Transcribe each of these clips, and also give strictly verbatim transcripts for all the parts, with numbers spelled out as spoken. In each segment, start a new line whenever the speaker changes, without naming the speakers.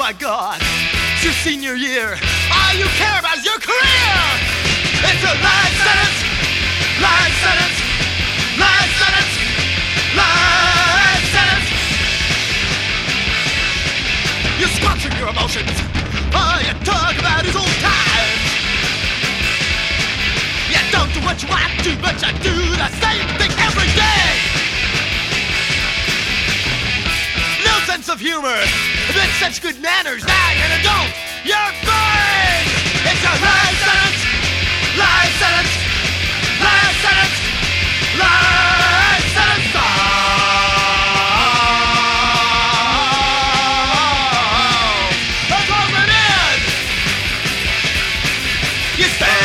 my God, it's your senior year. All you care about is your career. It's a life sentence, life sentence, life sentence, life sentence. You squander your emotions. All you talk about is old times. You don't do what you want to, but you do the same thing every day. No sense of humor, but such good manners. Now you're an adult, you're boring. It's a life sentence, life sentence, life sentence, life sentence. Oh, that's what it is. You stay.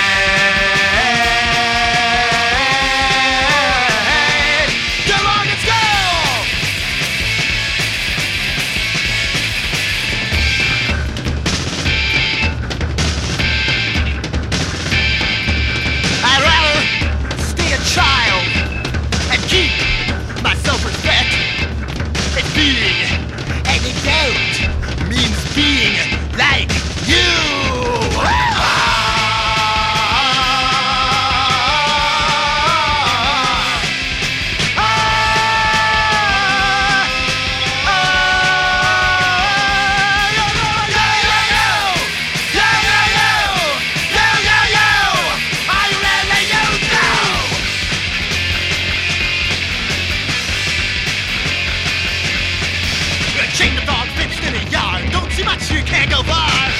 Chain the dog fixed in a yard. Don't see much, you can't go far.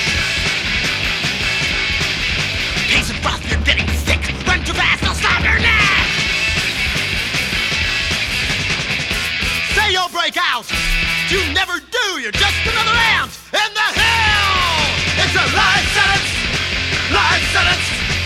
Pace and froth, you're getting sick. Run too fast, I'll stop your neck. Say you'll break out. You never do, you're just another ant in the hill. It's a life sentence, life sentence,